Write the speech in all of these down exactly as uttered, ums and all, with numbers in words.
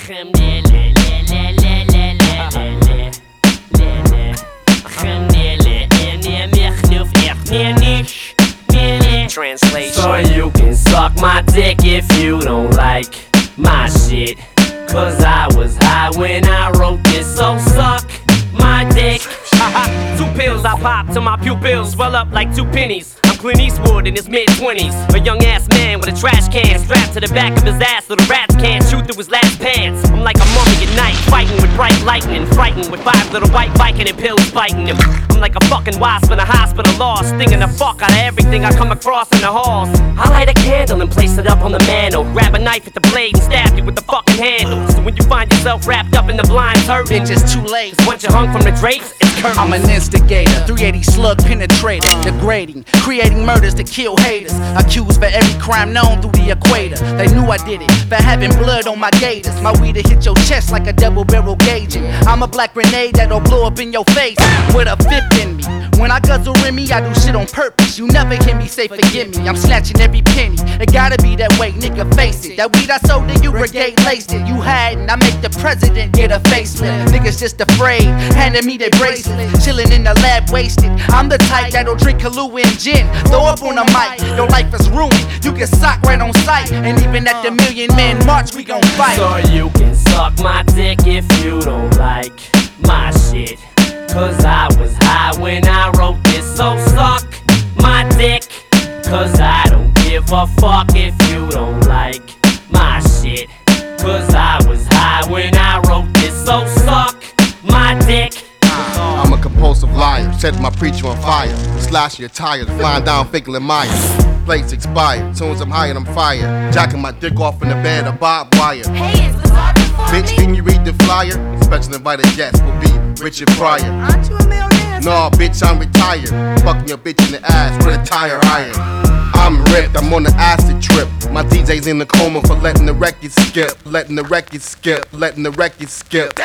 Translation. So you can suck my dick if you don't like my shit, cause I was high when I wrote this, so suck my dick. Two pills I pop till my pupils swell up like two pennies. I'm Clint Eastwood in his mid-twenties, a young-ass man with a trash can strapped to the back of his ass so the rats can't shoot through his last pants. I'm like a mummy at night, fighting with bright lightning, frightened with five little white Viking and pills biting him. I'm like a fucking wasp in a hospital lost, stinging the fuck out of everything I come across in the halls. I light a candle and place it up on the mantle, grab a knife at the blade and stab you with the fucking handle. So when you find yourself wrapped up in the blinds hurting, it's just too late. Once you're hung from the drapes, it's curtains. I'm an instigator, three eighty slug penetrator, degrading, creating murders to kill haters, accused for every crime known through the equator. They knew I did it for having blood on my gators. My weed'll hit your chest like a double barrel gauging. I'm a black grenade that'll blow up in your face with a fifth in me. When I guzzle in me, I do shit on purpose. You never hear me say forgive me. I'm snatching every penny. It gotta be that way, nigga, face it. That weed I sold to you, brigade laced it. You hadn't, I make the president get a facelift. Niggas just afraid, handing me their bracelet. Chilling in the lab, wasted. I'm the type that'll drink Kahlua and gin. Throw up on the mic, your life is ruined. You get socked right on sight. And even at the Million Man March, we gon' fight. So you can suck my dick if you don't like my shit, cause I was high when I wrote this, so suck my dick, cause I don't give a fuck if you don't like my shit, cause I was high when I wrote this, so suck my dick. I'm a compulsive liar, set my preacher on fire, slash your tires, flying down Finkel and Myers. Plates expired, soon as I'm high and I'm fired, jacking my dick off in the band of barbed wire. Hey, is Bizarre before Bitch, me? can you read the flyer? Special invited guest will be Richard Pryor. Aren't you a millionaire? No, bitch, I'm retired. Fucking your bitch in the ass with a tire iron. I'm ripped, I'm on the acid trip. My D J's in the coma for letting the record skip. Letting the record skip, letting the record skip.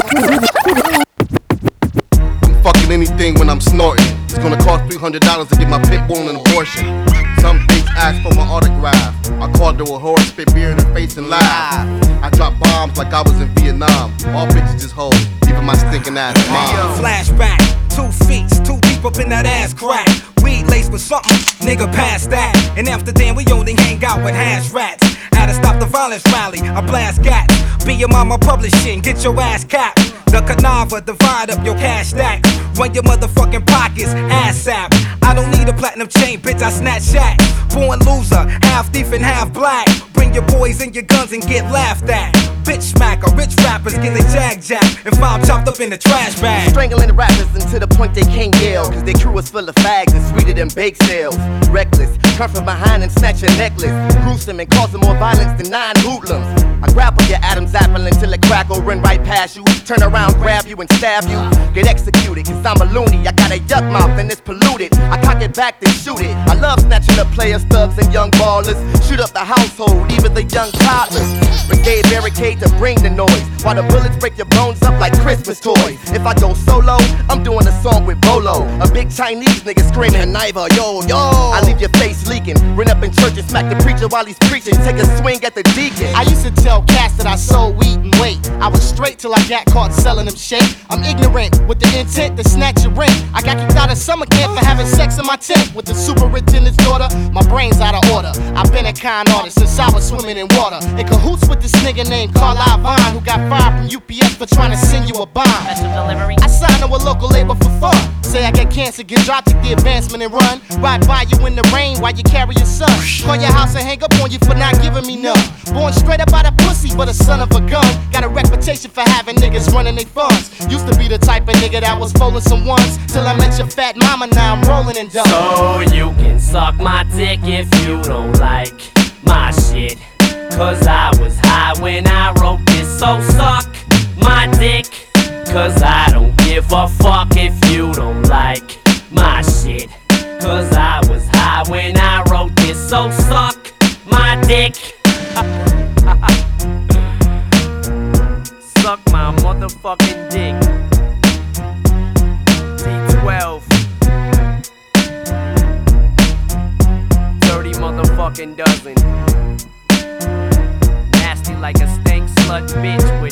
I'm fucking anything when I'm snorting. It's gonna cost three hundred dollars to get my pit bull an abortion. Some bitch asked for my autograph. I called her a whore, spit beer in her face and laughed. I dropped bombs like I was in Vietnam. All bitches just hoes, even my stinking ass mom. Flashback, two feet, too deep up in that ass crack. Weed laced with something, nigga past that. In Amsterdam, we only hang out with hash rats. Had to stop the violence rally, I blast gats. Be your mama publishing, get your ass capped. The Canava, divide up your cash stacks. Run your motherfucking pockets, ass sap. I don't need a platinum chain, bitch, I snatch shack. Born loser, half thief and half black. Bring your boys and your guns and get laughed at. Bitch smacker, rich rappers get their jag jacked and found chopped up in the trash bag. Strangling the rappers until the point they can't yell, cause their crew is full of fags and sweeter than bake sales. Reckless, come from behind and snatch your necklace. Gruesome and causing more violence than nine hoodlums. I grapple your Adam's apple until it crackle, run right past you. Turn around, grab you and stab you. Get executed, cause I'm a loony. I got a yuck mouth and it's polluted. I cock it back then shoot it. I love snatching up players, thugs and young ballers. Shoot up the household, even the young toddlers. Brigade barricade to bring the noise, while the bullets break your bones up like Christmas toys. If I go solo, I'm doing a song with Bolo. A big Chinese nigga screaming, Naiva, yo, yo. I leave your face leaking, run up in church and smack the preacher while he's preaching. Take a swing at the deacon. I used to tell cats that I sold weed and weight. I was straight till I got caught selling them shit. I'm ignorant with the intent to snatch your rent. I got kicked out of summer camp for having sex in my tent with the superintendent's daughter. My brain's out of order. I've been a con artist since I was swimming in water. In cahoots with this nigga named Carl Vine, who got fired from U P S for trying to send you a bond. Delivery. I signed to a local label for fun. Say I get cancer, get dropped, take the advancement and run. Ride by you in the rain while you carry your son. Call your house and hang up on you for not giving me none. Born straight up out of pussy, but a son of a gun. Got a reputation for having niggas running their funds. Used to be the type of nigga that was folding some ones, till I met your fat mama, now I'm rolling in dough. So you can suck my dick if you don't like my shit, cause I was high when I wrote this, so suck my dick, cause I don't give a fuck if you don't like my shit, cause I was high when I wrote this, so suck my dick. Suck my motherfucking dick. D twelve. Dirty motherfucking dozen. Nasty like a stank slut bitch.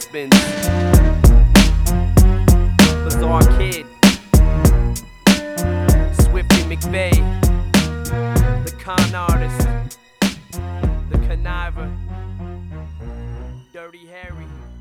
husbands. Bizarre Kid, Swifty McVeigh, the con artist, the conniver, Dirty Harry.